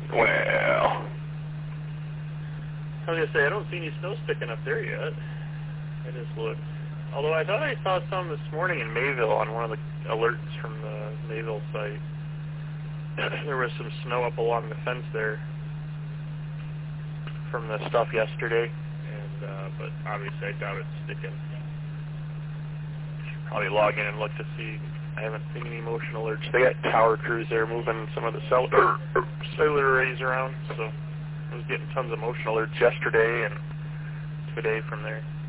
Well, I was gonna say, I don't see any snow sticking up there yet. I just looked. Although I thought I saw some this morning in Mayville on one of the alerts from the Mayville site. There was some snow up along the fence there from the stuff yesterday, and but obviously I doubt it's sticking. Probably log in and look to see. I haven't seen any motion alerts. They got tower crews there moving some of the cellular arrays around, so I was getting tons of motion alerts yesterday and today from there.